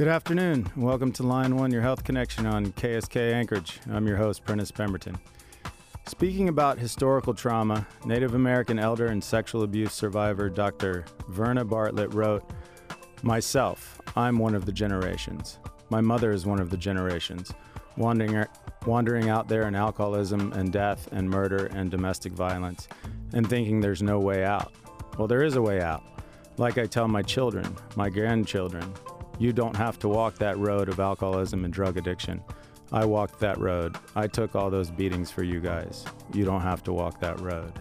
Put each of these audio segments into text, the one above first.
Good afternoon. Welcome to Line 1, your health connection on KSK Anchorage. I'm your host, Prentice Pemberton. Speaking about historical trauma, Native American elder and sexual abuse survivor Dr. Verna Bartlett wrote, "Myself, I'm one of the generations. My mother is one of the generations, wandering out there in alcoholism and death and murder and domestic violence and thinking there's no way out. Well, there is a way out. Like I tell my children, my grandchildren, you don't have to walk that road of alcoholism and drug addiction. I walked that road. I took all those beatings for you guys. You don't have to walk that road."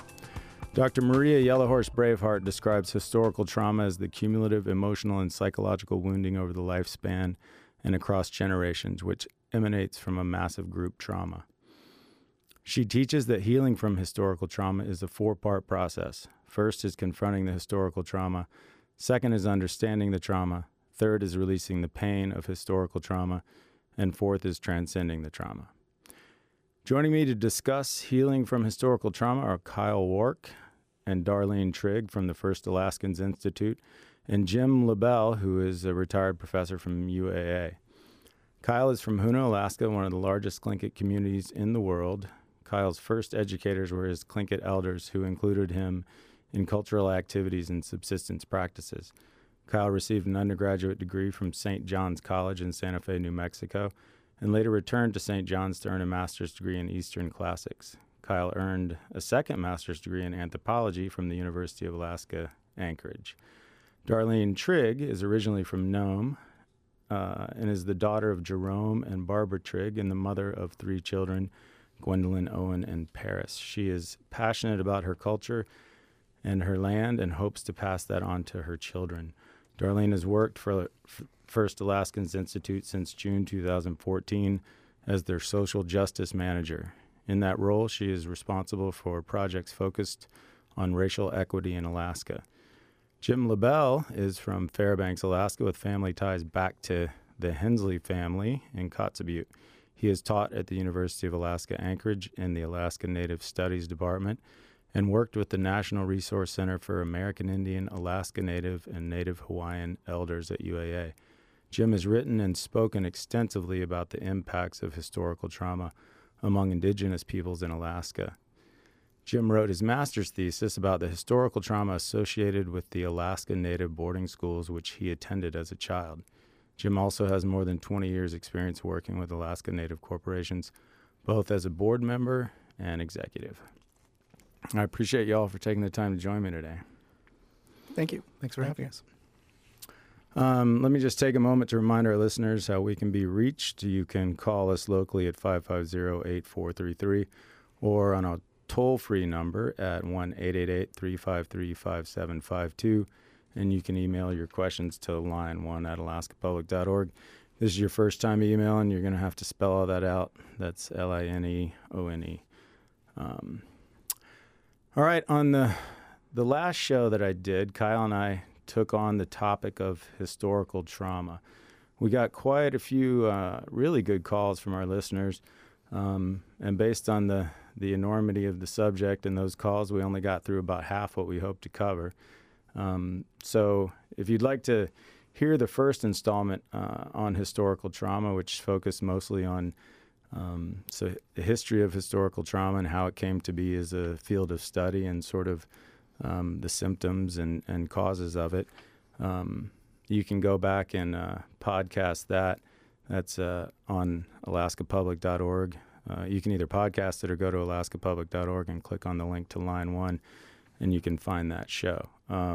Dr. Maria Yellowhorse Braveheart describes historical trauma as the cumulative emotional and psychological wounding over the lifespan and across generations, which emanates from a massive group trauma. She teaches that healing from historical trauma is a four-part process. First is confronting the historical trauma. Second is understanding the trauma. Third is releasing the pain of historical trauma. And fourth is transcending the trauma. Joining me to discuss healing from historical trauma are Kyle Wark and Darlene Trigg from the First Alaskans Institute, and Jim LaBelle, who is a retired professor from UAA. Kyle is from Hoonah, Alaska, one of the largest Tlingit communities in the world. Kyle's first educators were his Tlingit elders, who included him in cultural activities and subsistence practices. Kyle received an undergraduate degree from St. John's College in Santa Fe, New Mexico, and later returned to St. John's to earn a master's degree in Eastern Classics. Kyle earned a second master's degree in anthropology from the University of Alaska, Anchorage. Darlene Trigg is originally from Nome and is the daughter of Jerome and Barbara Trigg and the mother of three children, Gwendolyn, Owen, and Paris. She is passionate about her culture and her land and hopes to pass that on to her children. Darlene has worked for First Alaskans Institute since June 2014 as their social justice manager. In that role, she is responsible for projects focused on racial equity in Alaska. Jim LaBelle is from Fairbanks, Alaska, with family ties back to the Hensley family in Kotzebue. He has taught at the University of Alaska Anchorage in the Alaska Native Studies Department and worked with the National Resource Center for American Indian, Alaska Native, and Native Hawaiian Elders at UAA. Jim has written and spoken extensively about the impacts of historical trauma among indigenous peoples in Alaska. Jim wrote his master's thesis about the historical trauma associated with the Alaska Native boarding schools which he attended as a child. Jim also has more than 20 years' experience working with Alaska Native corporations, both as a board member and executive. I appreciate y'all for taking the time to join me today. Thank you. Thanks for having us. Let me just take a moment to remind our listeners how we can be reached. You can call us locally at 550-8433 or on a toll-free number at 1-888-353-5752. And you can email your questions to line1@alaskapublic.org. This is your first time emailing. You're going to have to spell all that out. That's LINEONE. All right, on the last show that I did, Kyle and I took on the topic of historical trauma. We got quite a few really good calls from our listeners, and based on the enormity of the subject and those calls, we only got through about half what we hoped to cover. So if you'd like to hear the first installment on historical trauma, which focused mostly on so the history of historical trauma and how it came to be as a field of study and sort of the symptoms and causes of it, you can go back and podcast that. That's on alaskapublic.org. You can either podcast it or go to alaskapublic.org and click on the link to Line 1, and you can find that show.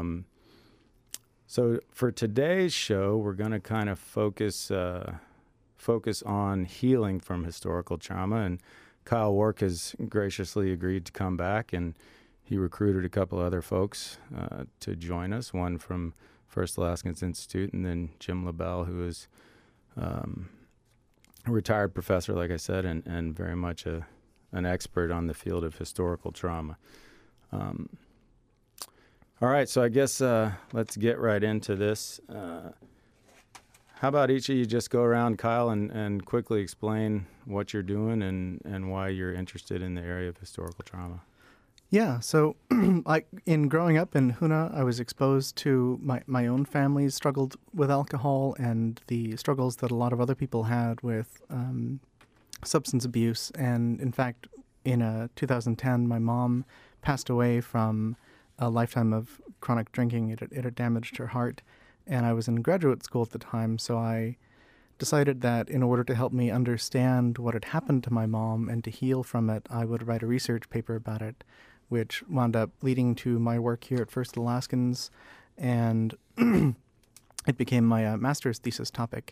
So for today's show, we're going to kind of focus on healing from historical trauma, and Kyle Wark has graciously agreed to come back, and he recruited a couple other folks to join us, one from First Alaskans Institute, and then Jim LaBelle, who is a retired professor, like I said, and very much an expert on the field of historical trauma. All right, so I guess let's get right into this. How about each of you just go around, Kyle, and quickly explain what you're doing and why you're interested in the area of historical trauma? Yeah, so in growing up in Huna, I was exposed to my own family struggled with alcohol and the struggles that a lot of other people had with substance abuse. And in fact, in 2010, my mom passed away from a lifetime of chronic drinking. It had damaged her heart. And I was in graduate school at the time, so I decided that in order to help me understand what had happened to my mom and to heal from it, I would write a research paper about it, which wound up leading to my work here at First Alaskans, and it became my master's thesis topic.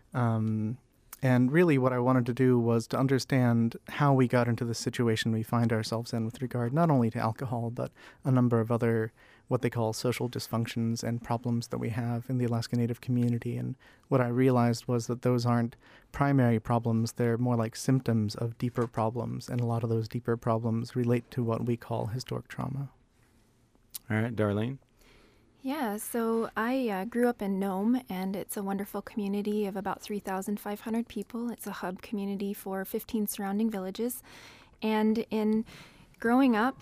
And really what I wanted to do was to understand how we got into the situation we find ourselves in with regard not only to alcohol, but a number of other what they call social dysfunctions and problems that we have in the Alaska Native community. And what I realized was that those aren't primary problems, they're more like symptoms of deeper problems, and a lot of those deeper problems relate to what we call historic trauma. All right, Darlene? Yeah, so I grew up in Nome, and it's a wonderful community of about 3,500 people. It's a hub community for 15 surrounding villages. And in growing up,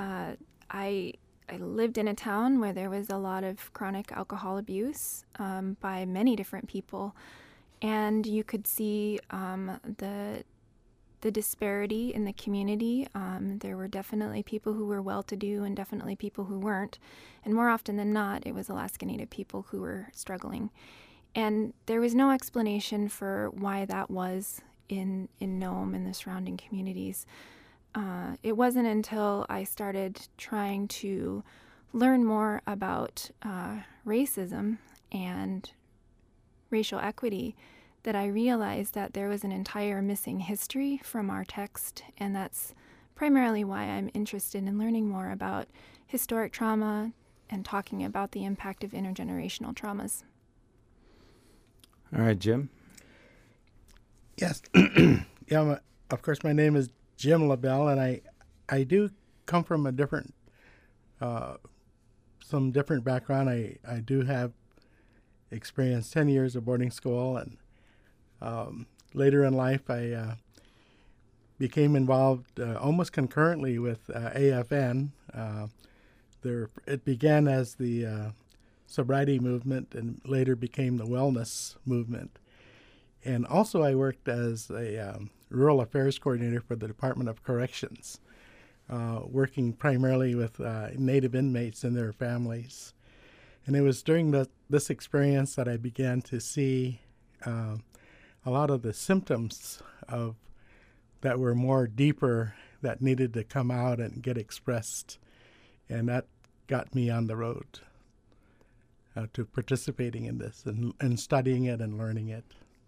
I lived in a town where there was a lot of chronic alcohol abuse by many different people. And you could see the disparity in the community. There were definitely people who were well-to-do and definitely people who weren't. And more often than not, it was Alaska Native people who were struggling. And there was no explanation for why that was in Nome and the surrounding communities. It wasn't until I started trying to learn more about racism and racial equity that I realized that there was an entire missing history from our text, and that's primarily why I'm interested in learning more about historic trauma and talking about the impact of intergenerational traumas. All right, Jim? Yes. Yeah, of course, my name is Jim LaBelle, and I do come from a different, some different background. I do have experienced 10 years of boarding school, and later in life, I became involved almost concurrently with AFN. It began as the sobriety movement and later became the wellness movement. And also I worked as a rural affairs coordinator for the Department of Corrections, working primarily with Native inmates and their families. And it was during this experience that I began to see a lot of the symptoms that were more deeper that needed to come out and get expressed. And that got me on the road to participating in this and studying it and learning it.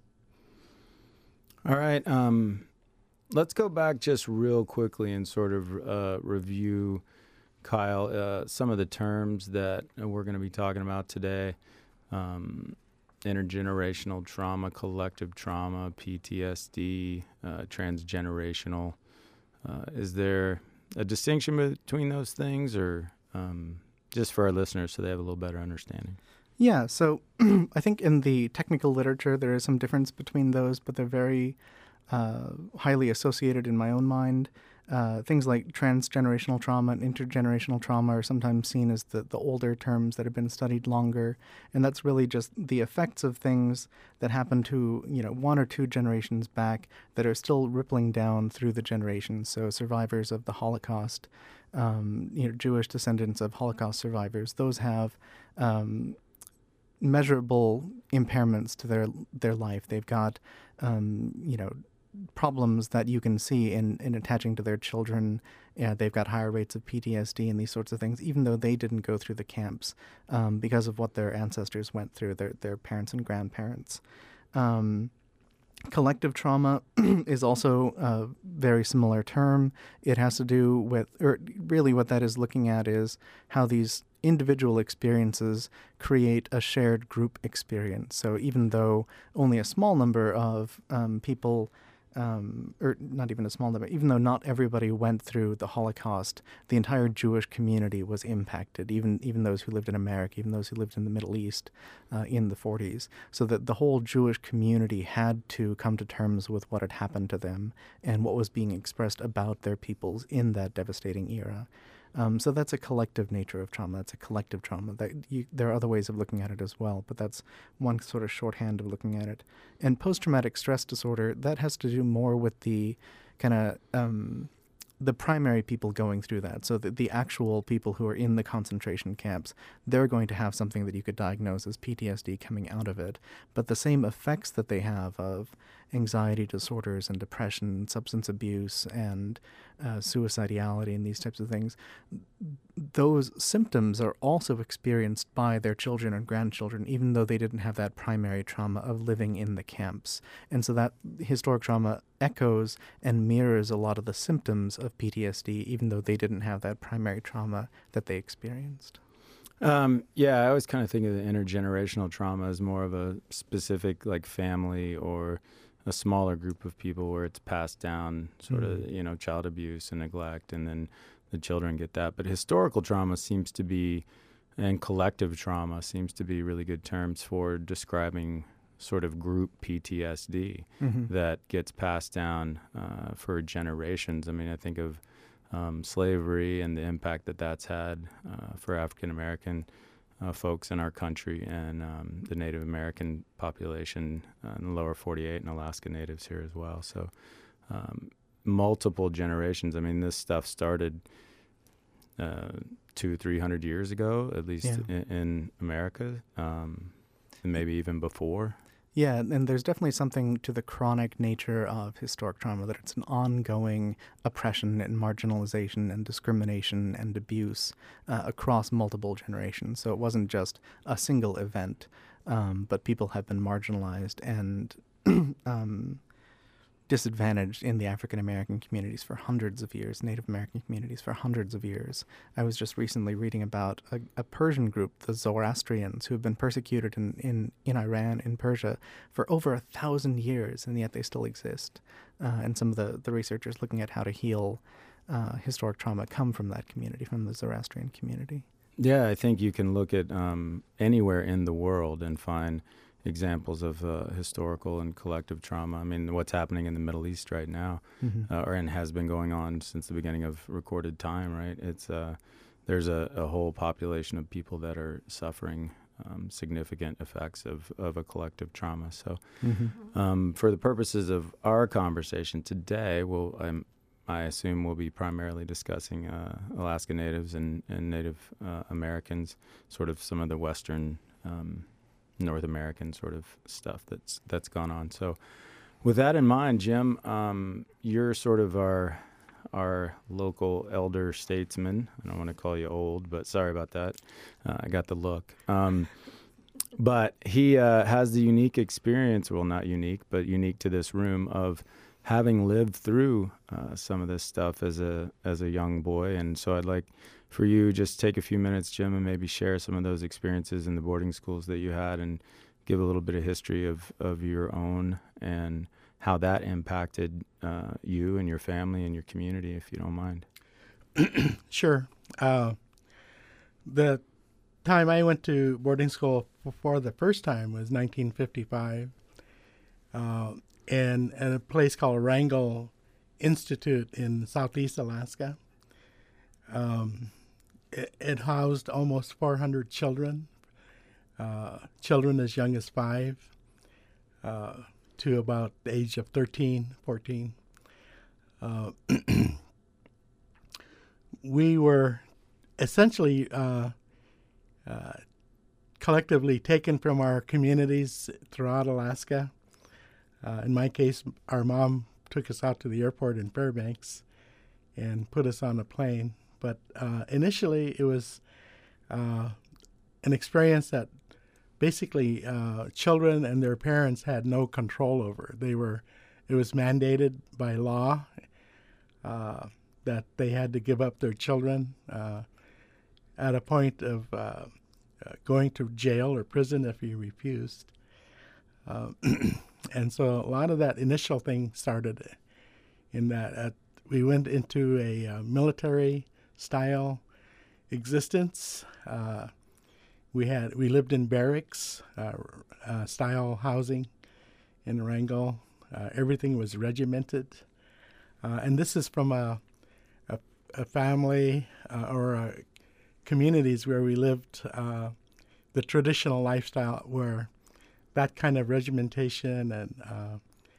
All right. Let's go back just real quickly and sort of review, Kyle, some of the terms that we're going to be talking about today. Intergenerational trauma, collective trauma, PTSD, transgenerational. Is there a distinction between those things, or just for our listeners so they have a little better understanding? Yeah, so I think in the technical literature there is some difference between those, but they're very highly associated in my own mind. Things like transgenerational trauma and intergenerational trauma are sometimes seen as the older terms that have been studied longer, and that's really just the effects of things that happened to, one or two generations back that are still rippling down through the generations. So survivors of the Holocaust, Jewish descendants of Holocaust survivors, those have measurable impairments to their life. They've got, problems that you can see in attaching to their children. They've got higher rates of PTSD and these sorts of things, even though they didn't go through the camps because of what their ancestors went through, their parents and grandparents. Collective trauma is also a very similar term. It has to do with, or really what that is looking at is how these individual experiences create a shared group experience. So even though only a small number of people or not even a small number, even though not everybody went through the Holocaust, the entire Jewish community was impacted, even those who lived in America, even those who lived in the Middle East in the 40s, so that the whole Jewish community had to come to terms with what had happened to them and what was being expressed about their peoples in that devastating era. So that's a collective nature of trauma. That's a collective trauma. There are other ways of looking at it as well, but that's one sort of shorthand of looking at it. And post-traumatic stress disorder, that has to do more with the kind of the primary people going through that. So the actual people who are in the concentration camps, they're going to have something that you could diagnose as PTSD coming out of it. But the same effects that they have of anxiety disorders and depression, substance abuse, and suicidality and these types of things, those symptoms are also experienced by their children and grandchildren, even though they didn't have that primary trauma of living in the camps. And so that historic trauma echoes and mirrors a lot of the symptoms of PTSD, even though they didn't have that primary trauma that they experienced. Yeah, I always kind of think of the intergenerational trauma as more of a specific like family or a smaller group of people where it's passed down, sort of, child abuse and neglect, and then the children get that. But historical trauma seems to be, and collective trauma seems to be really good terms for describing sort of group PTSD that gets passed down for generations. I mean, I think of slavery and the impact that that's had for African American folks in our country, and the Native American population in the lower 48 and Alaska Natives here as well. So multiple generations. I mean, this stuff started 200-300 years ago, at least in America, and maybe even before. Yeah, and there's definitely something to the chronic nature of historic trauma, that it's an ongoing oppression and marginalization and discrimination and abuse across multiple generations. So it wasn't just a single event, but people have been marginalized and disadvantaged in the African American communities for hundreds of years, Native American communities for hundreds of years. I was just recently reading about a Persian group, the Zoroastrians, who have been persecuted in Iran, in Persia, for over 1,000 years, and yet they still exist. And some of the researchers looking at how to heal historic trauma come from that community, from the Zoroastrian community. Yeah, I think you can look at anywhere in the world and find examples of historical and collective trauma. I mean, what's happening in the Middle East right now, and has been going on since the beginning of recorded time, right? It's there's a whole population of people that are suffering significant effects of a collective trauma. So for the purposes of our conversation today, I assume we'll be primarily discussing Alaska Natives and Native Americans, sort of some of the Western North American sort of stuff that's gone on. So with that in mind, Jim, you're sort of our local elder statesman. I don't want to call you old, but sorry about that. I got the look. But he has the unique experience, well, not unique, but unique to this room, of having lived through some of this stuff as a young boy. And so I'd like for you just take a few minutes, Jim, and maybe share some of those experiences in the boarding schools that you had, and give a little bit of history of your own and how that impacted you and your family and your community, if you don't mind. Sure. The time I went to boarding school for the first time was 1955, and at a place called Wrangell Institute in southeast Alaska. It housed almost 400 children, children as young as 5 to about the age of 13, 14. We were essentially collectively taken from our communities throughout Alaska. In my case, our mom took us out to the airport in Fairbanks and put us on a plane. But initially, it was an experience that basically children and their parents had no control over. It was mandated by law that they had to give up their children at a point of going to jail or prison if you refused. And so a lot of that initial thing started in that we went into a military-style existence. We lived in barracks style housing in Wrangell. Everything was regimented, and this is from a a family or communities where we lived the traditional lifestyle, where that kind of regimentation and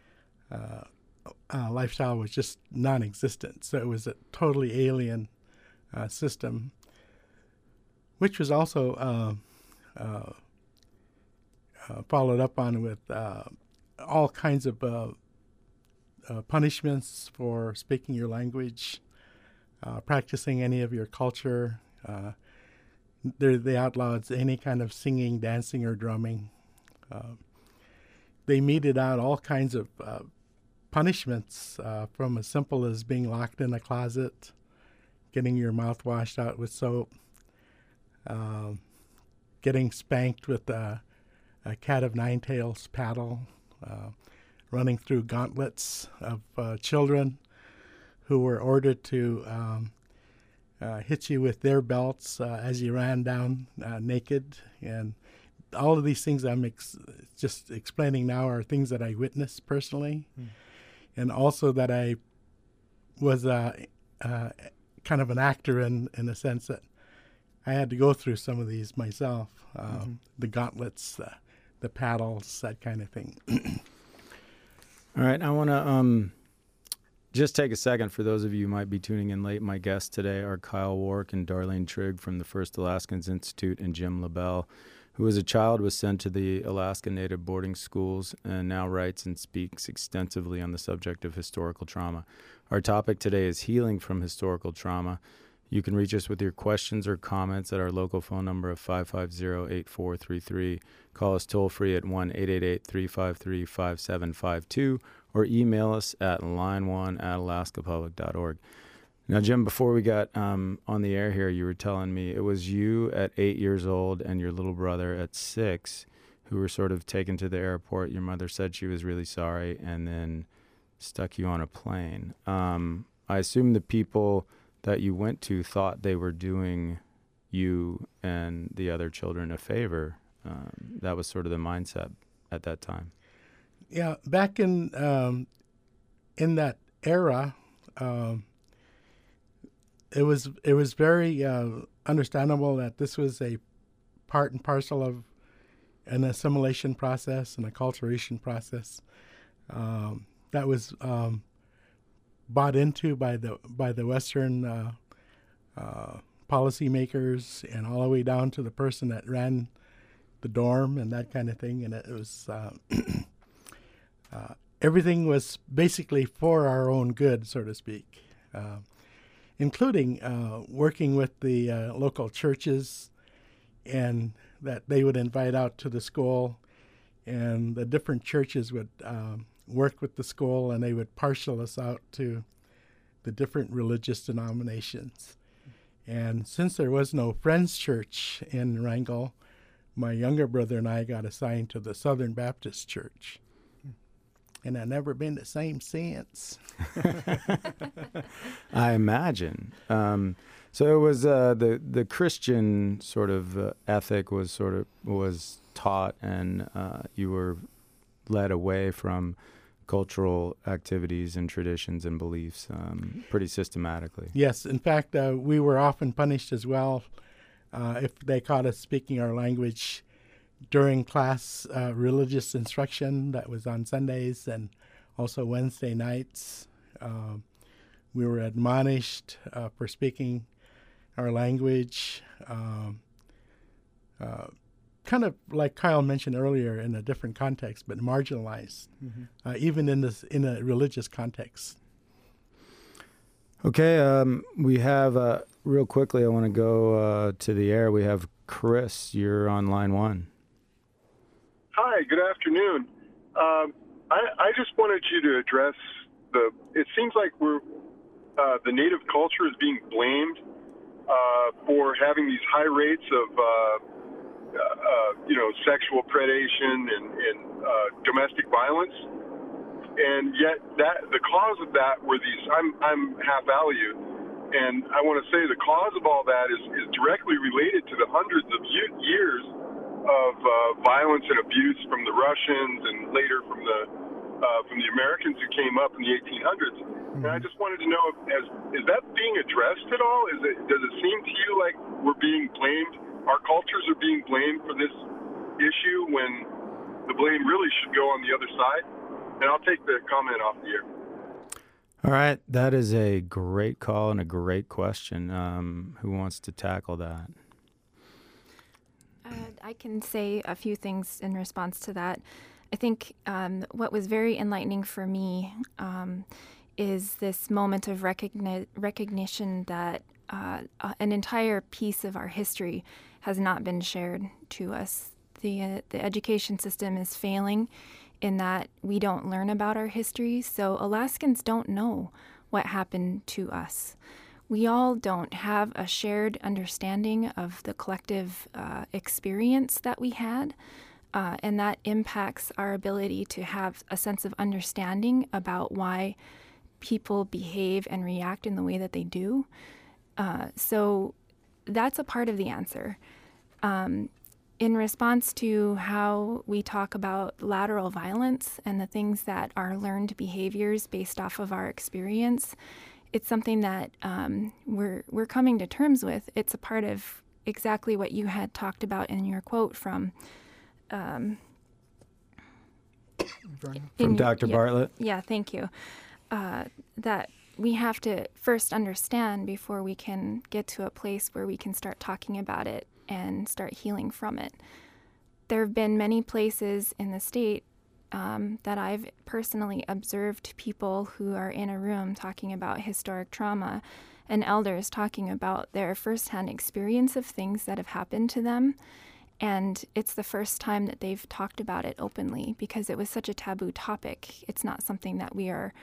lifestyle was just non-existent. So it was a totally alien system, which was also followed up on with all kinds of punishments for speaking your language, practicing any of your culture. They outlawed any kind of singing, dancing, or drumming. They meted out all kinds of punishments, from as simple as being locked in a closet, getting your mouth washed out with soap, getting spanked with a cat of nine tails paddle, running through gauntlets of children who were ordered to hit you with their belts as you ran down naked. And all of these things I'm just explaining now are things that I witnessed personally, and also that I was kind of an actor in a sense that I had to go through some of these myself, the gauntlets, the paddles, that kind of thing. All right, I want to just take a second for those of you who might be tuning in late. My guests today are Kyle Wark and Darlene Trigg from the First Alaskans Institute, and Jim LaBelle, who as a child was sent to the Alaska Native boarding schools and now writes and speaks extensively on the subject of historical trauma. Our topic today is healing from historical trauma. You can reach us with your questions or comments at our local phone number of 550-8433. Call us toll-free at 1-888-353-5752 or email us at line1@alaskapublic.org. Now, Jim, before we got on the air here, you were telling me it was you at 8 years old and your little brother at 6 who were sort of taken to the airport. Your mother said she was really sorry and then stuck you on a plane. I assume the people that you went to thought they were doing you and the other children a favor. That was sort of the mindset at that time. Yeah, back in that era, it was very understandable that this was a part and parcel of an assimilation process and a acculturation process that was bought into by the Western policymakers, and all the way down to the person that ran the dorm and that kind of thing. And it was everything was basically for our own good, so to speak, including working with the local churches, and that they would invite out to the school, and the different churches would work with the school, and they would parcel us out to the different religious denominations. And since there was no Friends Church in Wrangell, my younger brother and I got assigned to the Southern Baptist Church. And I've never been the same since. I imagine. So it was the Christian sort of ethic was taught, and you were led away from cultural activities and traditions and beliefs pretty systematically. Yes. In fact, we were often punished as well if they caught us speaking our language during class religious instruction. That was on Sundays and also Wednesday nights. We were admonished for speaking our language, kind of like Kyle mentioned earlier, in a different context, but marginalized, even in a religious context. Okay, we have, real quickly, I want to go to the air. We have Chris. You're on line 1. Hi, good afternoon. I just wanted you to address it seems like the Native culture is being blamed for having these high rates of sexual predation and domestic violence, and yet the cause of that were these. I'm half Aleut, and I want to say the cause of all that is directly related to the hundreds of years of violence and abuse from the Russians and later from the Americans who came up in the 1800s. And I just wanted to know, is that being addressed at all? Does it seem to you like we're being blamed, our cultures are being blamed for this issue when the blame really should go on the other side? And I'll take the comment off the air. All right, that is a great call and a great question. Who wants to tackle that? I can say a few things in response to that. I think what was very enlightening for me is this moment of recognition that an entire piece of our history has not been shared to us. The education system is failing in that we don't learn about our history, so Alaskans don't know what happened to us. We all don't have a shared understanding of the collective experience that we had, and that impacts our ability to have a sense of understanding about why people behave and react in the way that they do. So that's a part of the answer. In response to how we talk about lateral violence and the things that are learned behaviors based off of our experience, it's something that we're coming to terms with. It's a part of exactly what you had talked about in your quote from Dr. Bartlett. Yeah, thank you. That we have to first understand before we can get to a place where we can start talking about it and start healing from it. There have been many places in the state that I've personally observed people who are in a room talking about historic trauma and elders talking about their firsthand experience of things that have happened to them. And it's the first time that they've talked about it openly because it was such a taboo topic. It's not something that we are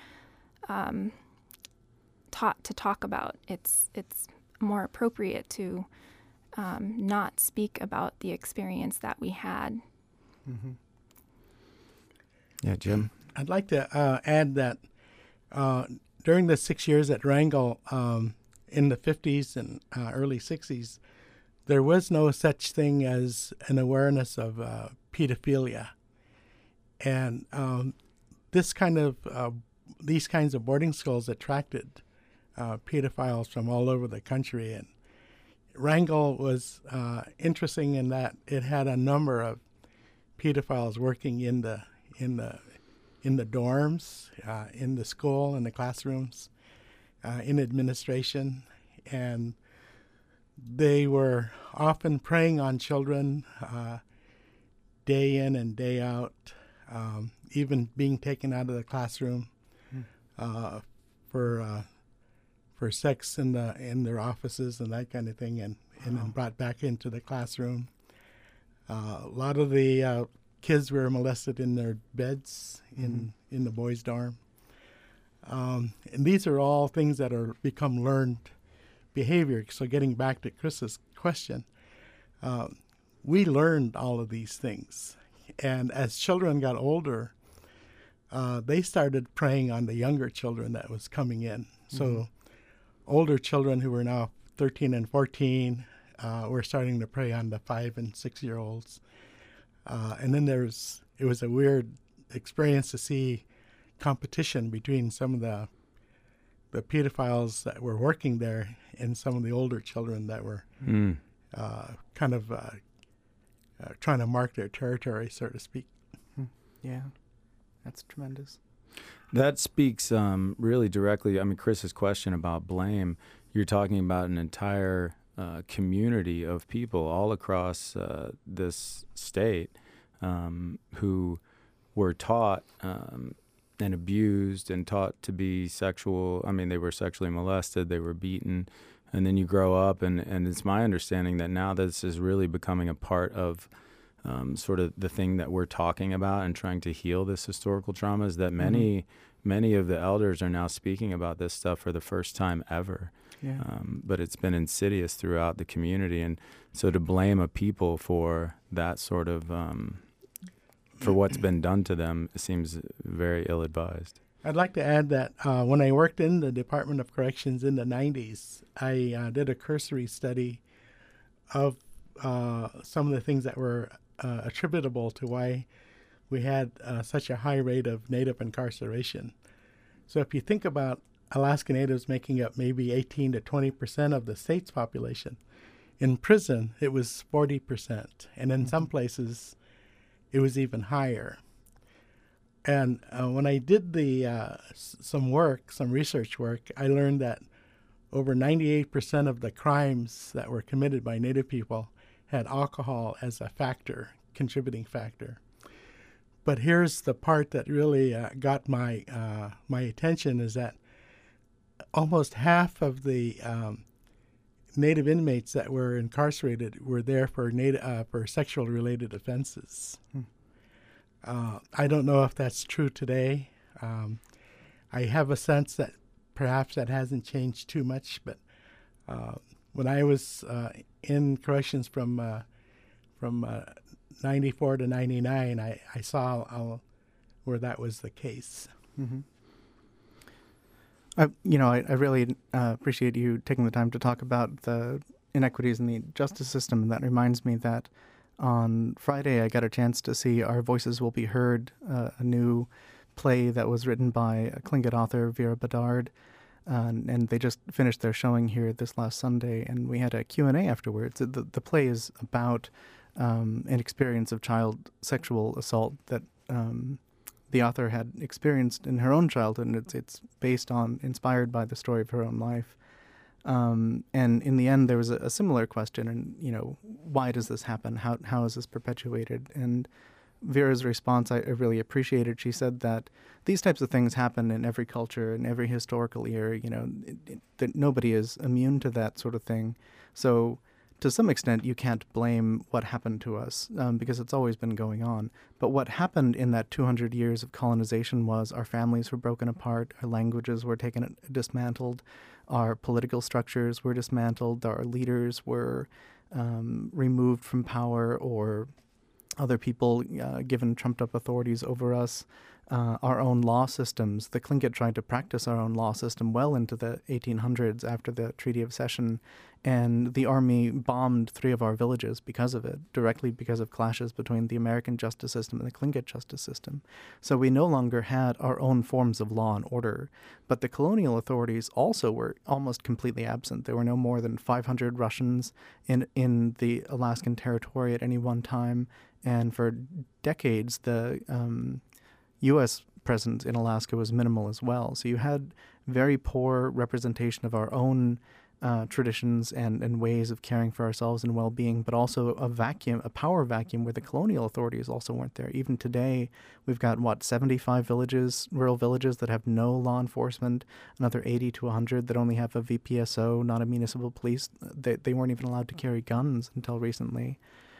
taught to talk about. It's more appropriate to not speak about the experience that we had. Mm-hmm. Yeah, Jim? I'd like to add that during the 6 years at Wrangell in the 50s and early 60s, there was no such thing as an awareness of pedophilia. And these kinds of boarding schools attracted pedophiles from all over the country. And Wrangell was interesting in that it had a number of pedophiles working in the dorms, in the school, in the classrooms, in administration, and they were often preying on children day in and day out, even being taken out of the classroom for sex in their offices and that kind of thing, and then brought back into the classroom. A lot of the kids were molested in their beds in the boys' dorm. And these are all things that are become learned behavior. So getting back to Chris's question, we learned all of these things. And as children got older, they started preying on the younger children that was coming in. So older children who were now 13 and 14 were starting to prey on the 5 and 6 year olds. And then it was a weird experience to see competition between some of the pedophiles that were working there and some of the older children that were kind of trying to mark their territory, so to speak. Yeah, that's tremendous. That speaks really directly. I mean, Chris's question about blame, you're talking about an entire community of people all across this state who were taught and abused and taught to be sexual. I mean, they were sexually molested, they were beaten, and then you grow up, and it's my understanding that now this is really becoming a part of sort of the thing that we're talking about and trying to heal this historical trauma is that many of the elders are now speaking about this stuff for the first time ever. Yeah. But it's been insidious throughout the community. And so to blame a people for that sort of, for what's been done to them seems very ill-advised. I'd like to add that when I worked in the Department of Corrections in the 90s, I did a cursory study of some of the things that were attributable to why we had such a high rate of Native incarceration. So if you think about Alaska Natives making up maybe 18 to 20% of the state's population. In prison, it was 40%, and in some places, it was even higher. And when I did some research work, I learned that over 98% of the crimes that were committed by Native people had alcohol as a contributing factor. But here's the part that really got my attention, is that almost half of the Native inmates that were incarcerated were there for sexual-related offenses. I don't know if that's true today. I have a sense that perhaps that hasn't changed too much, but when I was in corrections from 94 to 99, I saw where that was the case. Mm-hmm. I really appreciate you taking the time to talk about the inequities in the justice system. And that reminds me that on Friday I got a chance to see Our Voices Will Be Heard, a new play that was written by a Tlingit author, Vera Bedard. And they just finished their showing here this last Sunday, and we had a Q&A afterwards. The play is about an experience of child sexual assault that the author had experienced in her own childhood, and it's inspired by the story of her own life. And in the end, there was a similar question, and why does this happen? How is this perpetuated? And Vera's response, I really appreciated. She said that these types of things happen in every culture, in every historical era. That nobody is immune to that sort of thing. So to some extent, you can't blame what happened to us because it's always been going on. But what happened in that 200 years of colonization was our families were broken apart, our languages were dismantled, our political structures were dismantled, our leaders were removed from power, or other people given trumped-up authorities over us. Our own law systems. The Tlingit tried to practice our own law system well into the 1800s after the Treaty of Cession, and the army bombed 3 of our villages because of it, directly because of clashes between the American justice system and the Tlingit justice system. So we no longer had our own forms of law and order, but the colonial authorities also were almost completely absent. There were no more than 500 Russians in the Alaskan territory at any one time, and for decades the U.S. presence in Alaska was minimal as well. So you had very poor representation of our own traditions and ways of caring for ourselves and well-being, but also a power vacuum where the colonial authorities also weren't there. Even today, we've got, 75 rural villages that have no law enforcement, another 80 to 100 that only have a VPSO, not a municipal police. They weren't even allowed to carry guns until recently.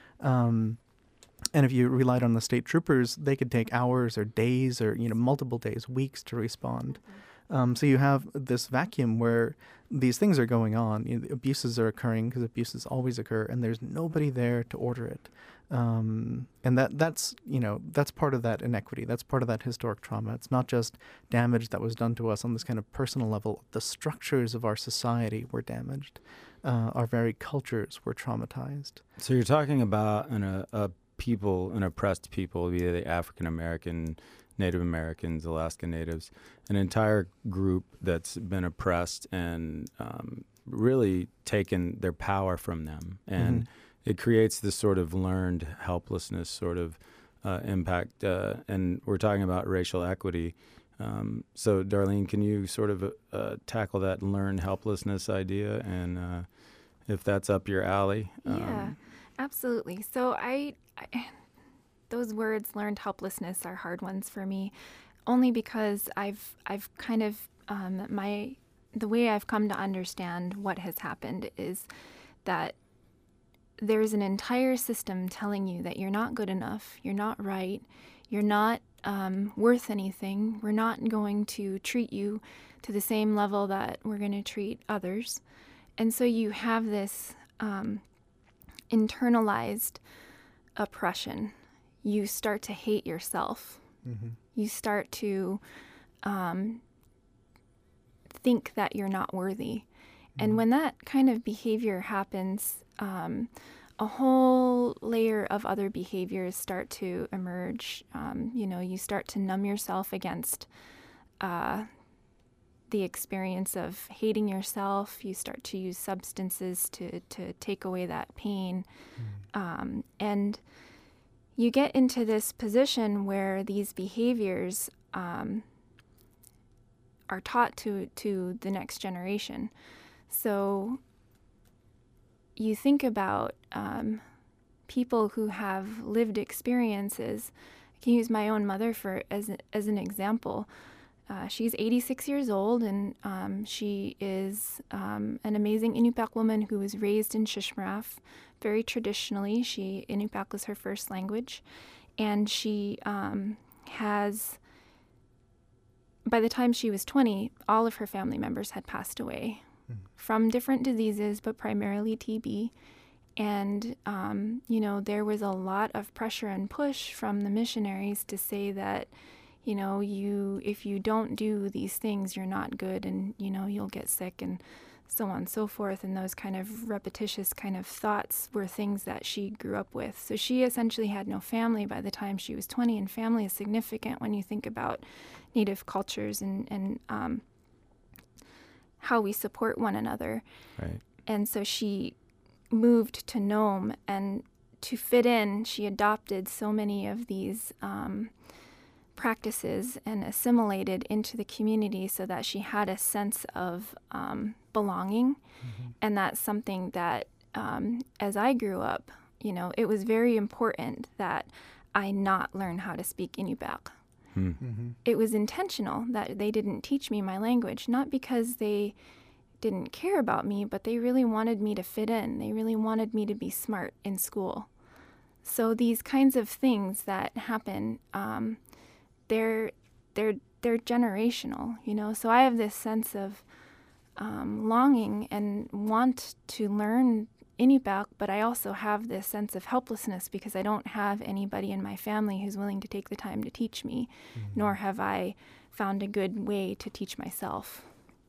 And if you relied on the state troopers, they could take hours or days or multiple days, weeks to respond. So you have this vacuum where these things are going on. Abuses are occurring because abuses always occur, and there's nobody there to order it. And that's part of that inequity. That's part of that historic trauma. It's not just damage that was done to us on this kind of personal level. The structures of our society were damaged. Our very cultures were traumatized. So you're talking about an oppressed people, be they African American, Native Americans, Alaska Natives, an entire group that's been oppressed and really taken their power from them. And it creates this sort of learned helplessness sort of impact. And we're talking about racial equity. So, Darlene, can you sort of tackle that learned helplessness idea, and if that's up your alley? Yeah, absolutely. So those words, learned helplessness, are hard ones for me, only because I've kind of the way I've come to understand what has happened is that there's an entire system telling you that you're not good enough, you're not right, you're not worth anything. We're not going to treat you to the same level that we're going to treat others. And so you have this internalized oppression. You start to hate yourself. You start to think that you're not worthy. And when that kind of behavior happens, a whole layer of other behaviors start to emerge. You start to numb yourself against the experience of hating yourself. You start to use substances to take away that pain. And you get into this position where these behaviors are taught to the next generation. So you think about people who have lived experiences. I can use my own mother as an example. She's 86 years old, and she is an amazing Inupiaq woman who was raised in Shishmaref very traditionally. Inupiaq was her first language, and she has, by the time she was 20, all of her family members had passed away from different diseases, but primarily TB. And, there was a lot of pressure and push from the missionaries to say that, if you don't do these things, you're not good, and, you'll get sick, and so on and so forth. And those kind of repetitious kind of thoughts were things that she grew up with. So she essentially had no family by the time she was 20, and family is significant when you think about Native cultures and how we support one another. Right. And so she moved to Nome, and to fit in, she adopted so many of these practices and assimilated into the community so that she had a sense of belonging. And that's something that, as I grew up, it was very important that I not learn how to speak Inupiaq. It was intentional that they didn't teach me my language, not because they didn't care about me, but they really wanted me to fit in. They really wanted me to be smart in school. So these kinds of things that happen, they're generational, So I have this sense of longing and want to learn Inupiaq, but I also have this sense of helplessness because I don't have anybody in my family who's willing to take the time to teach me, nor have I found a good way to teach myself.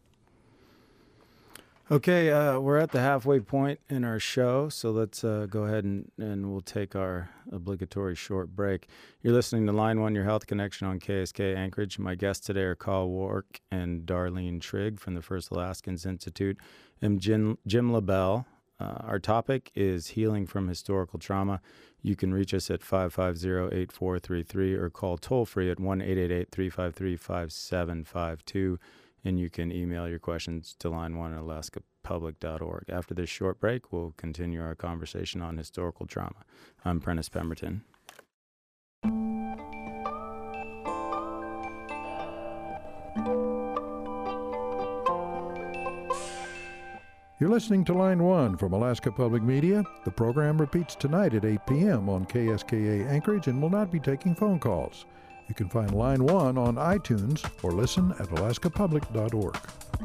Okay, we're at the halfway point in our show, so let's go ahead and we'll take our obligatory short break. You're listening to Line 1, Your Health Connection on KSK Anchorage. My guests today are Carl Wark and Darlene Trigg from the First Alaskans Institute and Jim LaBelle. Our topic is healing from historical trauma. You can reach us at 550-8433 or call toll-free at 1-888-353-5752. And you can email your questions to line1@alaskapublic.org. After this short break, we'll continue our conversation on historical trauma. I'm Prentice Pemberton. You're listening to Line 1 from Alaska Public Media. The program repeats tonight at 8 p.m. on KSKA Anchorage and will not be taking phone calls. You can find Line 1 on iTunes or listen at alaskapublic.org.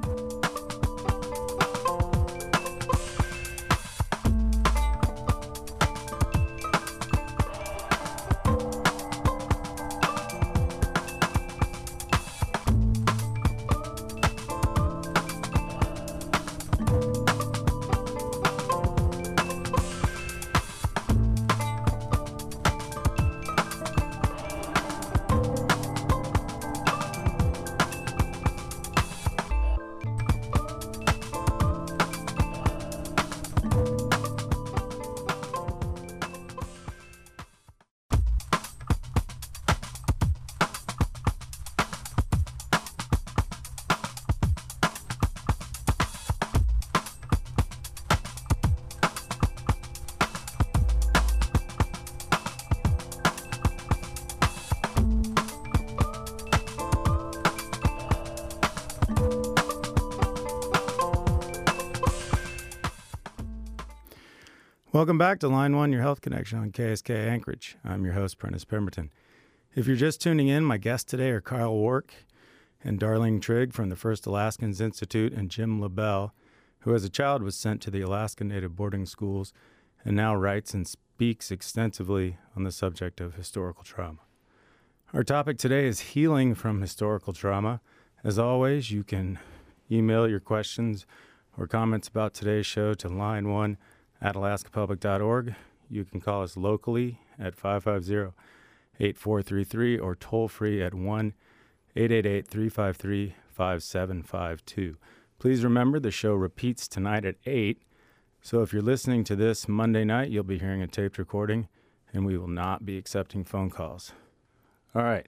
Welcome back to Line 1, Your Health Connection on KSK Anchorage. I'm your host, Prentice Pemberton. If you're just tuning in, my guests today are Carl Wark and Darlene Trigg from the First Alaskans Institute and Jim LaBelle, who as a child was sent to the Alaska Native boarding schools and now writes and speaks extensively on the subject of historical trauma. Our topic today is healing from historical trauma. As always, you can email your questions or comments about today's show to line1@alaskapublic.org. You can call us locally at 550-8433 or toll free at 1-888-353-5752. 888-885-5752. Please remember the show repeats tonight at 8. So if you're listening to this Monday night, you'll be hearing a taped recording, and we will not be accepting phone calls. All right.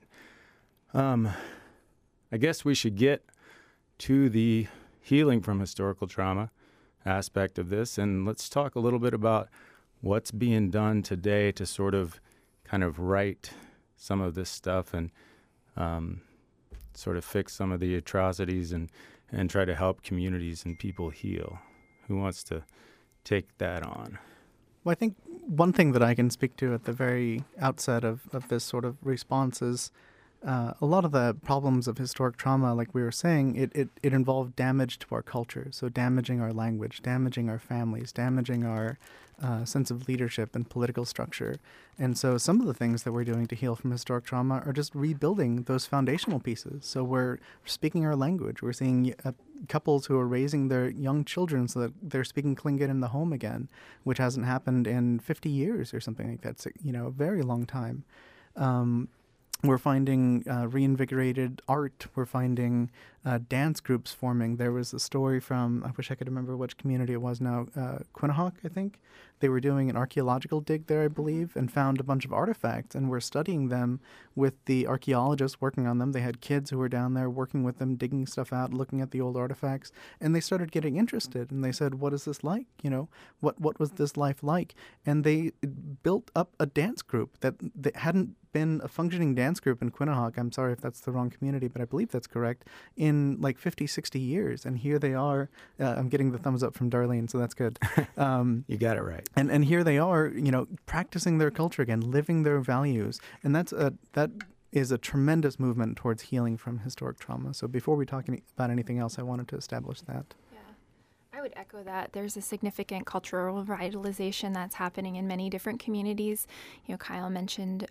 I guess we should get to the healing from historical trauma aspect of this, and let's talk a little bit about what's being done today to sort of kind of right some of this stuff and sort of fix some of the atrocities and try to help communities and people heal. Who wants to take that on? Well, I think one thing that I can speak to at the very outset of this sort of response is a lot of the problems of historic trauma, like we were saying, it involved damage to our culture. So damaging our language, damaging our families, damaging our sense of leadership and political structure. And so some of the things that we're doing to heal from historic trauma are just rebuilding those foundational pieces. So we're speaking our language. We're seeing couples who are raising their young children so that they're speaking Tlingit in the home again, which hasn't happened in 50 years or something like that. So, a very long time. We're finding reinvigorated art. We're finding dance groups forming. There was a story from, I wish I could remember which community it was now, Quinnahock, I think. They were doing an archaeological dig there, I believe, and found a bunch of artifacts, and were studying them with the archaeologists working on them. They had kids who were down there working with them, digging stuff out, looking at the old artifacts, and they started getting interested, and they said, what is this like? What was this life like? And they built up a dance group that hadn't been a functioning dance group in Quinnahock. I'm sorry if that's the wrong community, but I believe that's correct, in like 50, 60 years. And here they are. I'm getting the thumbs up from Darlene, so that's good. You got it right. And here they are, practicing their culture again, living their values. And that is a tremendous movement towards healing from historic trauma. So before we talk about anything else, I wanted to establish that. I would echo that. There's a significant cultural revitalization that's happening in many different communities. Kyle mentioned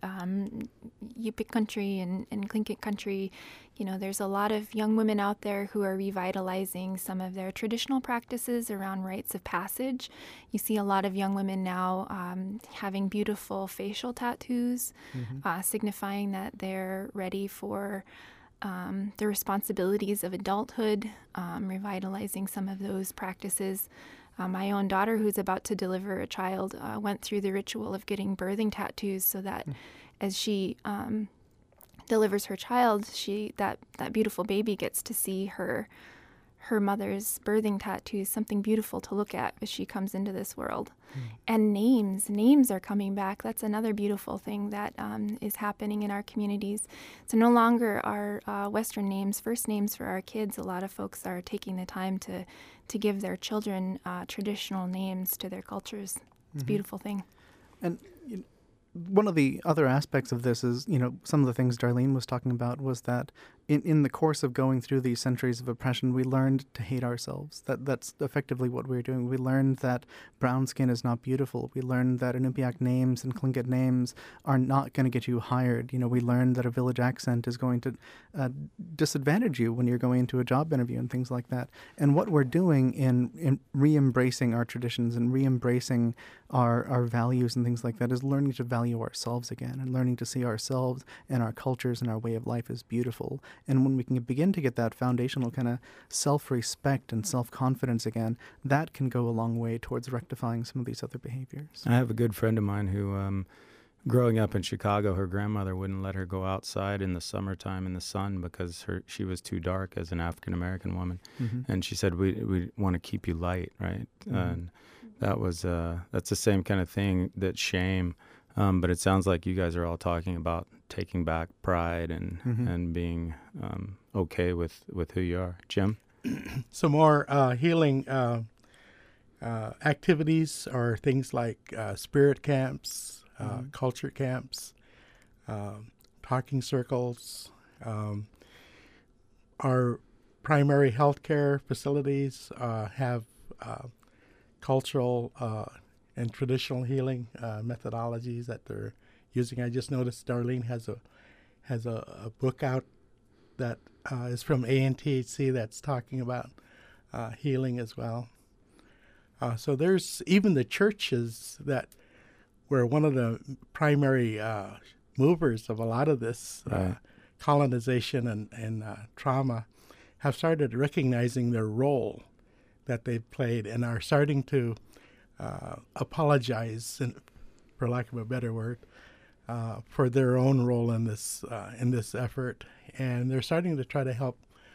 Yupik country and Tlingit country. There's a lot of young women out there who are revitalizing some of their traditional practices around rites of passage. You see a lot of young women now having beautiful facial tattoos, signifying that they're ready for the responsibilities of adulthood, revitalizing some of those practices. My own daughter, who's about to deliver a child, went through the ritual of getting birthing tattoos so that as she delivers her child, that beautiful baby gets to see her mother's birthing tattoos, something beautiful to look at as she comes into this world. And names are coming back. That's another beautiful thing that is happening in our communities. So no longer are Western names first names for our kids. A lot of folks are taking the time to give their children traditional names to their cultures. It's a beautiful thing. And one of the other aspects of this is, some of the things Darlene was talking about was that in the course of going through these centuries of oppression, we learned to hate ourselves. That's effectively what we're doing. We learned that brown skin is not beautiful. We learned that Inupiaq names and Tlingit names are not going to get you hired. We learned that a village accent is going to disadvantage you when you're going into a job interview and things like that. And what we're doing in re-embracing our traditions and re-embracing our values and things like that is learning to value ourselves again and learning to see ourselves and our cultures and our way of life as beautiful. And when we can begin to get that foundational kind of self-respect and self-confidence again, that can go a long way towards rectifying some of these other behaviors. I have a good friend of mine who, growing up in Chicago, her grandmother wouldn't let her go outside in the summertime in the sun because she was too dark as an African-American woman. And she said, we want to keep you light, right? And that's the same kind of thing, that shame. But it sounds like you guys are all talking about taking back pride and being okay with who you are. Jim? Some more healing activities are things like spirit camps, culture camps, talking circles. Our primary healthcare facilities have cultural and traditional healing methodologies that they're using. I just noticed Darlene has a book out that is from ANTHC that's talking about healing as well. So there's even the churches that were one of the primary movers of a lot of this colonization and trauma have started recognizing their role that they've played and are starting to apologize, for lack of a better word, for their own role in this effort, and they're starting to try to help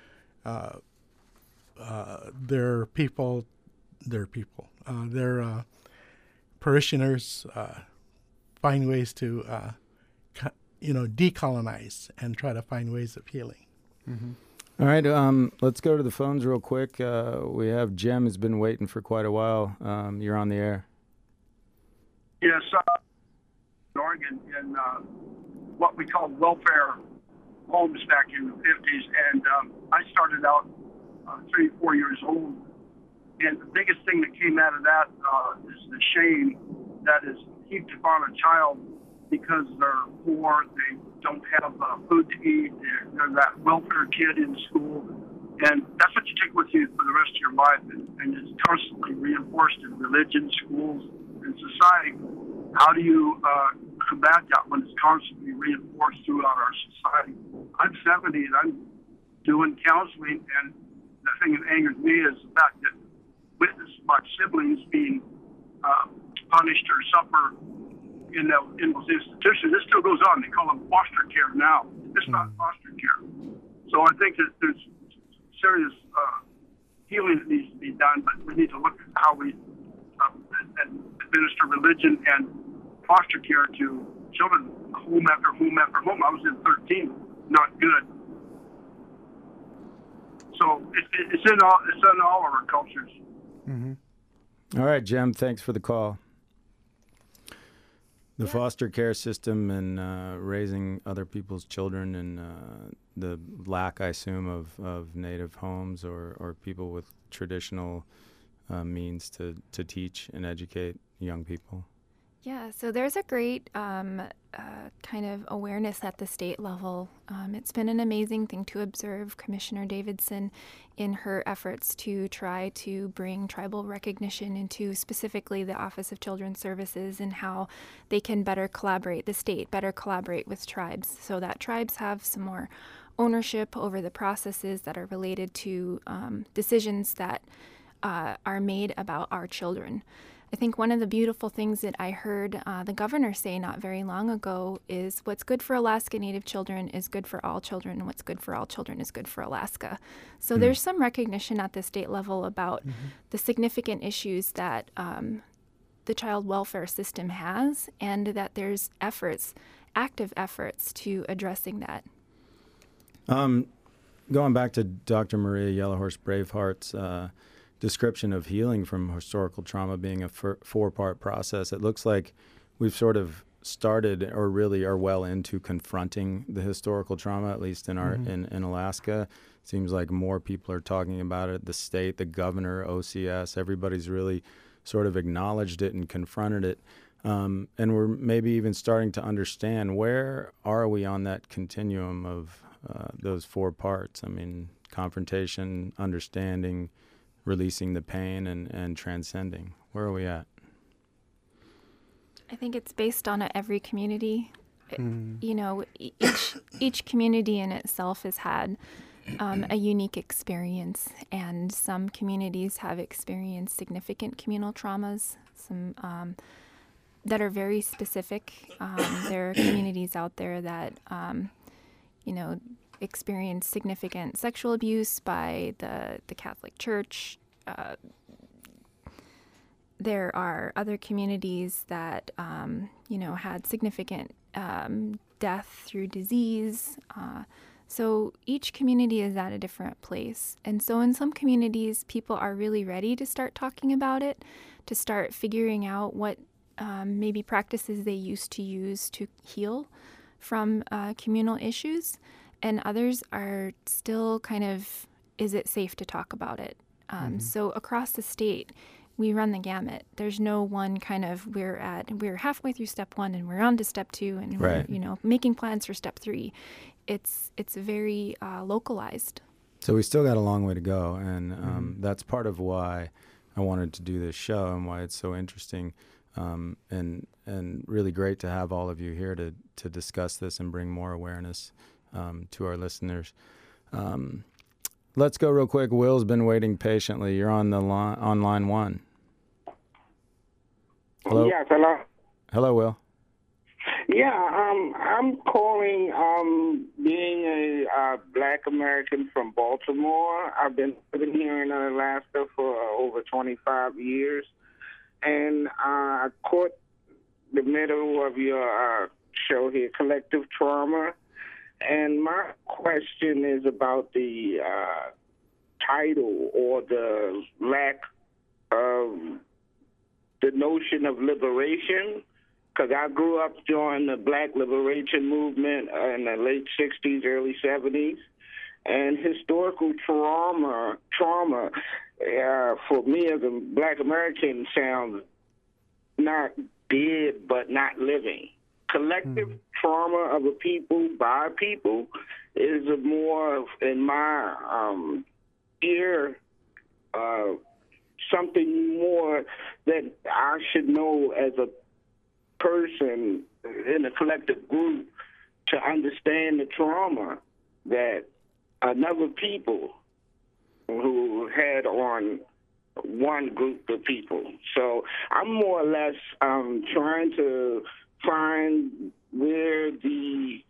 their parishioners find ways to decolonize and try to find ways of healing. Mm-hmm. All right, let's go to the phones real quick. We have Jim who's been waiting for quite a while. You're on the air. Yes, in Oregon, in what we call welfare homes back in the 50s, and I started out 3 or 4 years old, and the biggest thing that came out of that is the shame that is heaped upon a child because they're poor, they don't have food to eat, they're that welfare kid in school, and that's what you take with you for the rest of your life, and it's constantly reinforced in religion, schools, and society. How do you combat that when it's constantly reinforced throughout our society? I'm 70 and I'm doing counseling, and the thing that angers me is the fact that witness my siblings being punished or suffer in those institutions. This still goes on. They call them foster care now. It's not foster care. So I think that there's serious healing that needs to be done, but we need to look at how we administer religion and foster care to children, home after home after home. I was in 13, not good. So it's in all of our cultures. Mm-hmm. All right, Jim, thanks for the call. The foster care system and raising other people's children and the lack, I assume, of native homes or people with traditional means to teach and educate young people. Yeah, so there's a great kind of awareness at the state level. It's been an amazing thing to observe Commissioner Davidson in her efforts to try to bring tribal recognition into specifically the Office of Children's Services and how they can better collaborate, the state better collaborate with tribes so that tribes have some more ownership over the processes that are related to decisions that are made about our children. I think one of the beautiful things that I heard the governor say not very long ago is what's good for Alaska Native children is good for all children, and what's good for all children is good for Alaska. So there's some recognition at the state level about the significant issues that the child welfare system has, and that there's active efforts to addressing that. Going back to Dr. Maria Yellowhorse Braveheart's description of healing from historical trauma being a four-part process, it looks like we've sort of started or really are well into confronting the historical trauma, at least in our in Alaska. It seems like more people are talking about it. The state, the governor, OCS, everybody's really sort of acknowledged it and confronted it. And we're maybe even starting to understand where are we on that continuum of those 4 parts. I mean, confrontation, understanding, releasing the pain, and transcending. Where are we at? I think it's based on every community. You know, each community in itself has had a unique experience, and some communities have experienced significant communal traumas, some that are very specific. There are communities out there that, experience significant sexual abuse by the Catholic Church. There are other communities that, had significant death through disease. So each community is at a different place. And so in some communities, people are really ready to start talking about it, to start figuring out what maybe practices they used to use to heal from communal issues. And others are still kind of, is it safe to talk about it? So across the state, we run the gamut. There's no one kind of, we're halfway through step 1 and we're on to step 2 and we're, making plans for step 3. It's very localized. So we still got a long way to go. And that's part of why I wanted to do this show and why it's so interesting. And really great to have all of you here to discuss this and bring more awareness to our listeners. let's go real quick. Will's been waiting patiently. You're on the on line one. Hello? Yes, hello. Hello, Will. Yeah, I'm calling, being a Black American from Baltimore. I've been living here in Alaska for over 25 years, and I caught the middle of your show here, Collective Trauma, and my question is about the title or the lack of the notion of liberation, because I grew up during the Black liberation movement in the late 60s, early 70s, and historical trauma for me as a Black American sounds not dead but not living. Collective trauma of a people by people is a more, in my ear, something more that I should know as a person in a collective group to understand the trauma that another people who had on one group of people. So I'm more or less trying to find where the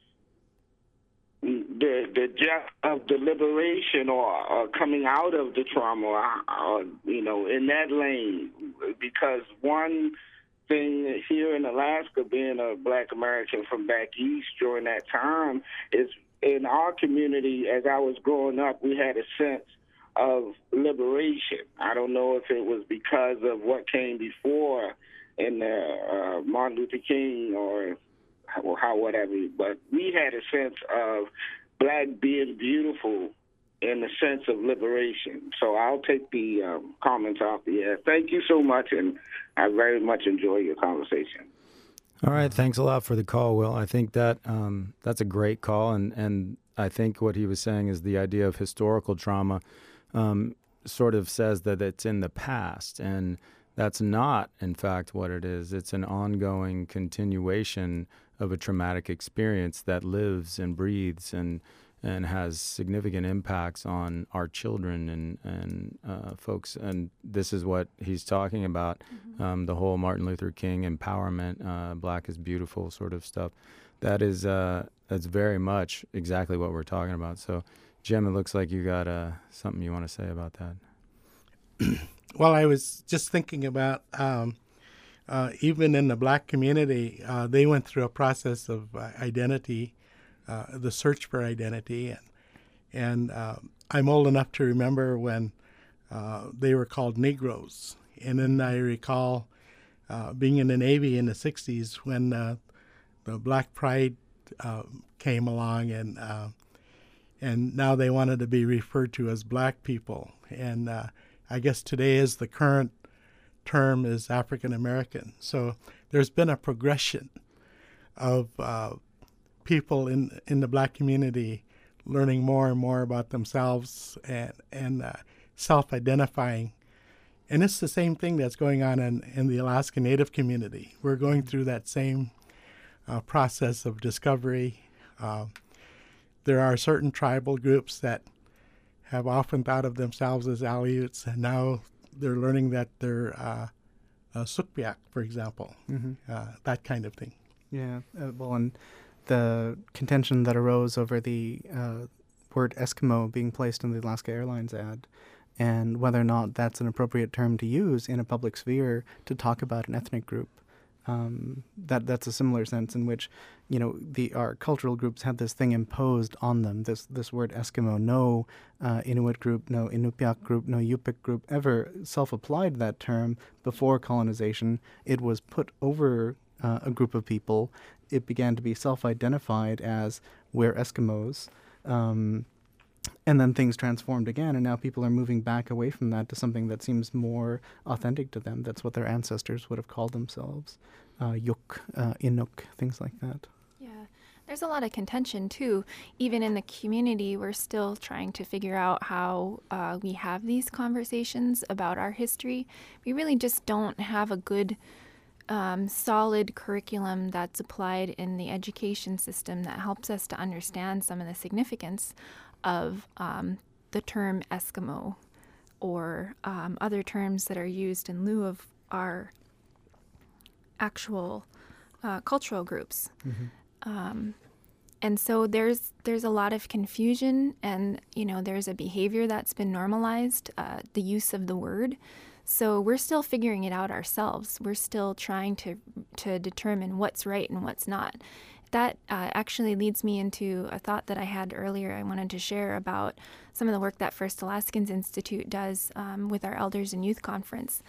depth of the liberation or coming out of the trauma, in that lane, because one thing here in Alaska, being a Black American from back east during that time, is in our community, as I was growing up, we had a sense of liberation. I don't know if it was because of what came before in Martin Luther King or whatever, but we had a sense of Black being beautiful in the sense of liberation. So I'll take the comments off the air. Thank you so much, and I very much enjoy your conversation. All right, thanks a lot for the call, Will. I think that that's a great call, and I think what he was saying is the idea of historical trauma sort of says that it's in the past, and that's not, in fact, what it is. It's an ongoing continuation of a traumatic experience that lives and breathes and has significant impacts on our children and folks. And this is what he's talking about, the whole Martin Luther King empowerment, Black is beautiful sort of stuff. That's very much exactly what we're talking about. So, Jim, it looks like you got something you want to say about that. Well, I was just thinking about even in the Black community, they went through a process of identity, the search for identity, and I'm old enough to remember when they were called Negroes, and then I recall being in the Navy in the '60s when the Black Pride came along, and now they wanted to be referred to as Black people, and I guess today is the current term is African American. So there's been a progression of people in the Black community learning more and more about themselves and self-identifying. And it's the same thing that's going on in the Alaska Native community. We're going through that same process of discovery. There are certain tribal groups that have often thought of themselves as Aleuts, and now they're learning that they're Sugpiaq, for example, that kind of thing. Yeah, well, and the contention that arose over the word Eskimo being placed in the Alaska Airlines ad, and whether or not that's an appropriate term to use in a public sphere to talk about an ethnic group. That's a similar sense in which, our cultural groups had this thing imposed on them, this word Eskimo. No Inuit group, no Inupiaq group, no Yupik group ever self-applied that term before colonization. It was put over a group of people. It began to be self-identified as we're Eskimos. And then things transformed again, and now people are moving back away from that to something that seems more authentic to them. That's what their ancestors would have called themselves. Yuk, Inuk, things like that. Yeah, there's a lot of contention, too. Even in the community, we're still trying to figure out how we have these conversations about our history. We really just don't have a good solid curriculum that's applied in the education system that helps us to understand some of the significance of the term Eskimo or other terms that are used in lieu of our actual cultural groups. And so there's a lot of confusion, and there's a behavior that's been normalized, the use of the word. So we're still figuring it out ourselves. We're still trying to determine what's right and what's not. That actually leads me into a thought that I had earlier I wanted to share about some of the work that First Alaskans Institute does with our Elders and Youth Conference.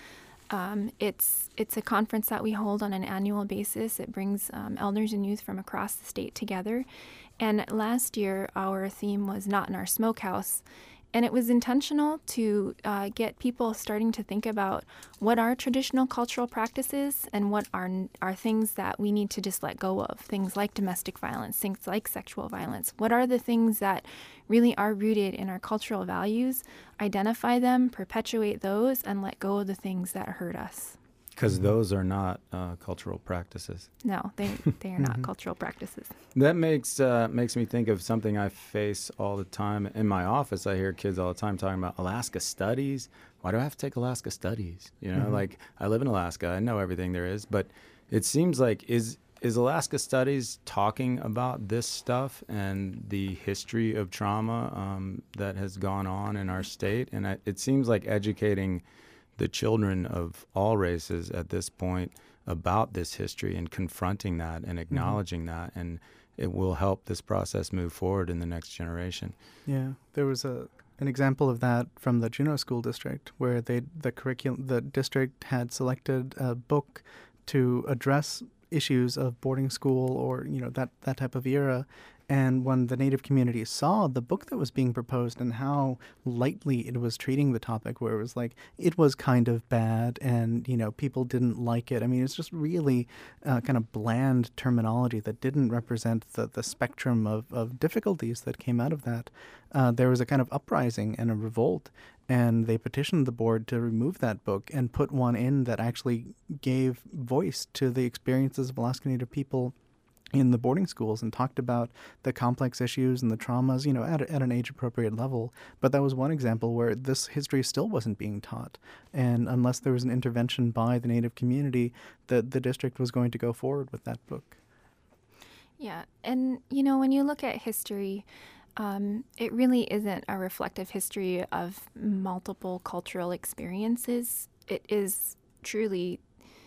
It's a conference that we hold on an annual basis. It brings elders and youth from across the state together. And last year, our theme was Not in Our Smokehouse. And it was intentional to get people starting to think about what are traditional cultural practices and what are things that we need to just let go of, things like domestic violence, things like sexual violence. What are the things that really are rooted in our cultural values? Identify them, perpetuate those, and let go of the things that hurt us. Because those are not cultural practices. No, they are not cultural practices. That makes me think of something I face all the time. In my office, I hear kids all the time talking about Alaska Studies. Why do I have to take Alaska Studies? Like, I live in Alaska. I know everything there is. But it seems like, is Alaska Studies talking about this stuff and the history of trauma that has gone on in our state? And it seems like educating the children of all races at this point about this history and confronting that and acknowledging that, and it will help this process move forward in the next generation. Yeah, there was an example of that from the Juneau School District, where the district had selected a book to address issues of boarding school or that type of era. And when the Native community saw the book that was being proposed and how lightly it was treating the topic, where it was like, it was kind of bad and, people didn't like it. I mean, it's just really kind of bland terminology that didn't represent the spectrum of difficulties that came out of that. There was a kind of uprising and a revolt, and they petitioned the board to remove that book and put one in that actually gave voice to the experiences of Alaska Native people in the boarding schools and talked about the complex issues and the traumas, at an age-appropriate level. But that was one example where this history still wasn't being taught. And unless there was an intervention by the Native community, the district was going to go forward with that book. Yeah, and, when you look at history, it really isn't a reflective history of multiple cultural experiences. It is truly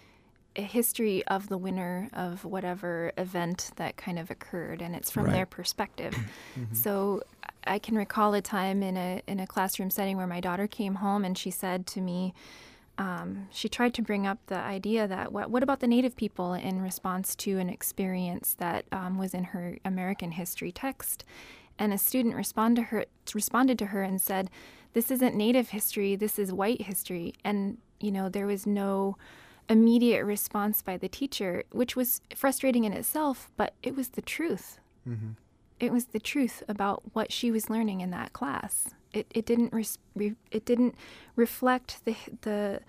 a history of the winner of whatever event that kind of occurred, and it's from their perspective. So I can recall a time in a classroom setting where my daughter came home and she said to me, she tried to bring up the idea that what about the Native people in response to an experience that was in her American history text. And a student responded to her and said, "This isn't Native history, this is white history." And, there was no immediate response by the teacher, which was frustrating in itself, but it was the truth. It was the truth about what she was learning in that class. It didn't reflect the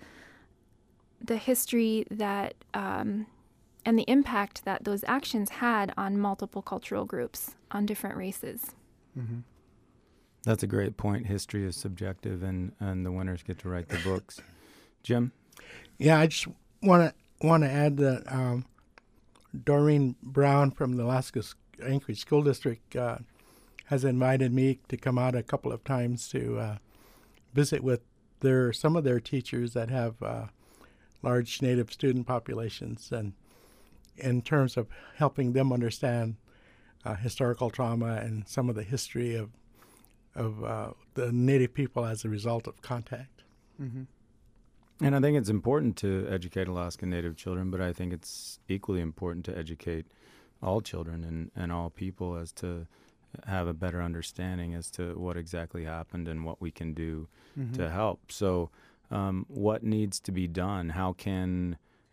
history that and the impact that those actions had on multiple cultural groups, on different races. That's a great point. History is subjective, and the winners get to write the books. Jim? Yeah, I just want to add that Doreen Brown from the Alaska Anchorage School District has invited me to come out a couple of times to visit with some of their teachers that have large Native student populations, and in terms of helping them understand historical trauma and some of the history of the Native people as a result of contact. And I think it's important to educate Alaska Native children, but I think it's equally important to educate all children and all people as to have a better understanding as to what exactly happened and what we can do to help. So what needs to be done? How can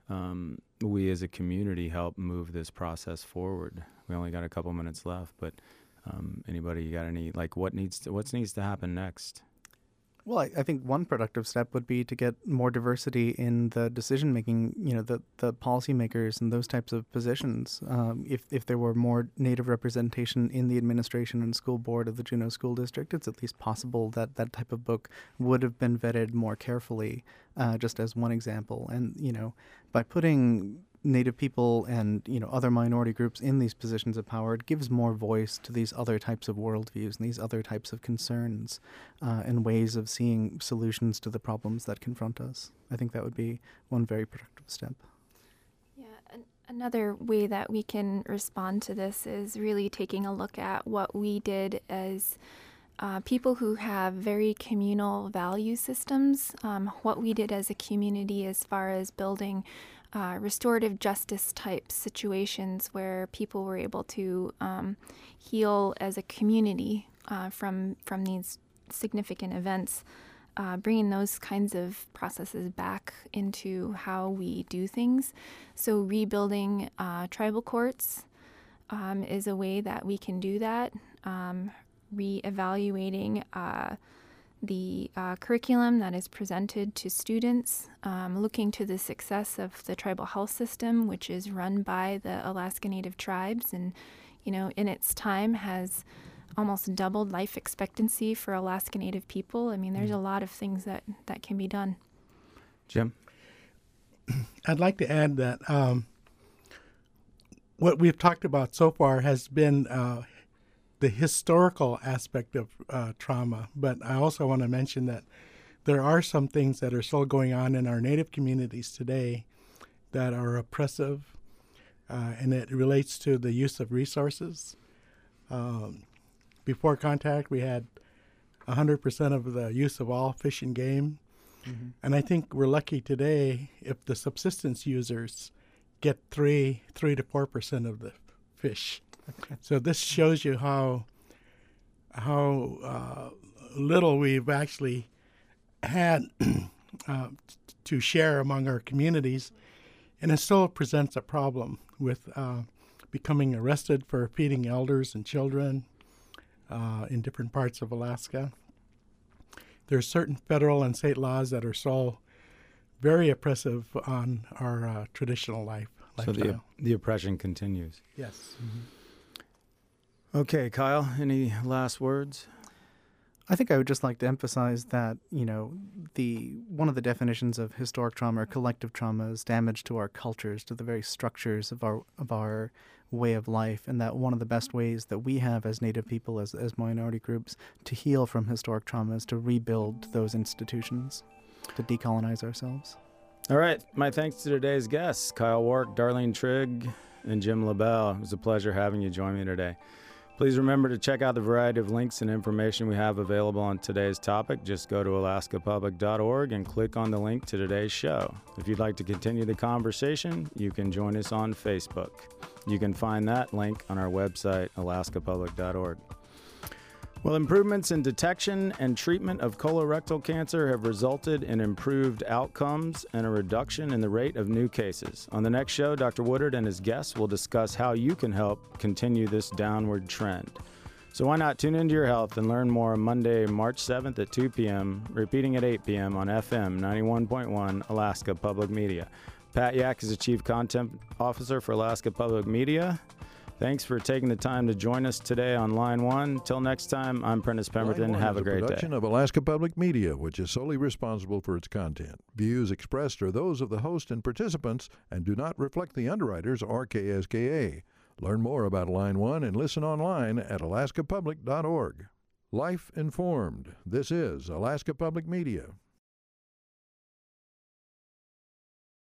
we as a community help move this process forward? We only got a couple minutes left, but anybody got any, like, what needs to happen next? Well, I think one productive step would be to get more diversity in the decision-making, the policymakers and those types of positions. If there were more Native representation in the administration and school board of the Juneau School District, it's at least possible that that type of book would have been vetted more carefully, just as one example. And, by putting Native people and other minority groups in these positions of power, it gives more voice to these other types of worldviews and these other types of concerns and ways of seeing solutions to the problems that confront us. I think that would be one very productive step. Yeah, another way that we can respond to this is really taking a look at what we did as people who have very communal value systems, what we did as a community as far as building restorative justice type situations where people were able to heal as a community from these significant events, bringing those kinds of processes back into how we do things. So rebuilding tribal courts is a way that we can do that. Reevaluating the curriculum that is presented to students, looking to the success of the tribal health system, which is run by the Alaska Native tribes and, in its time has almost doubled life expectancy for Alaska Native people. I mean, there's a lot of things that can be done. Jim? I'd like to add that what we've talked about so far has been the historical aspect of trauma, but I also want to mention that there are some things that are still going on in our Native communities today that are oppressive, and it relates to the use of resources. Before contact, we had 100% of the use of all fish and game, and I think we're lucky today if the subsistence users get 3 to 4% of the fish. So this shows you how little we've actually had to share among our communities, and it still presents a problem with becoming arrested for feeding elders and children in different parts of Alaska. There are certain federal and state laws that are so very oppressive on our traditional lifestyle. So the oppression continues. Yes. Okay, Kyle, any last words? I think I would just like to emphasize that, one of the definitions of historic trauma or collective trauma is damage to our cultures, to the very structures of our way of life, and that one of the best ways that we have as Native people, as minority groups, to heal from historic trauma is to rebuild those institutions, to decolonize ourselves. All right, my thanks to today's guests, Kyle Wark, Darlene Trigg, and Jim LaBelle. It was a pleasure having you join me today. Please remember to check out the variety of links and information we have available on today's topic. Just go to alaskapublic.org and click on the link to today's show. If you'd like to continue the conversation, you can join us on Facebook. You can find that link on our website, alaskapublic.org. Well, improvements in detection and treatment of colorectal cancer have resulted in improved outcomes and a reduction in the rate of new cases. On the next show, Dr. Woodard and his guests will discuss how you can help continue this downward trend. So why not tune into your health and learn more Monday, March 7th at 2 p.m., repeating at 8 p.m. on FM 91.1 Alaska Public Media. Pat Yak is the Chief Content Officer for Alaska Public Media. Thanks for taking the time to join us today on Line 1. Till next time, I'm Prentice Pemberton. Have a great day. Production of Alaska Public Media, which is solely responsible for its content. Views expressed are those of the host and participants and do not reflect the underwriters or KSKA. Learn more about Line 1 and listen online at alaskapublic.org. Life informed. This is Alaska Public Media.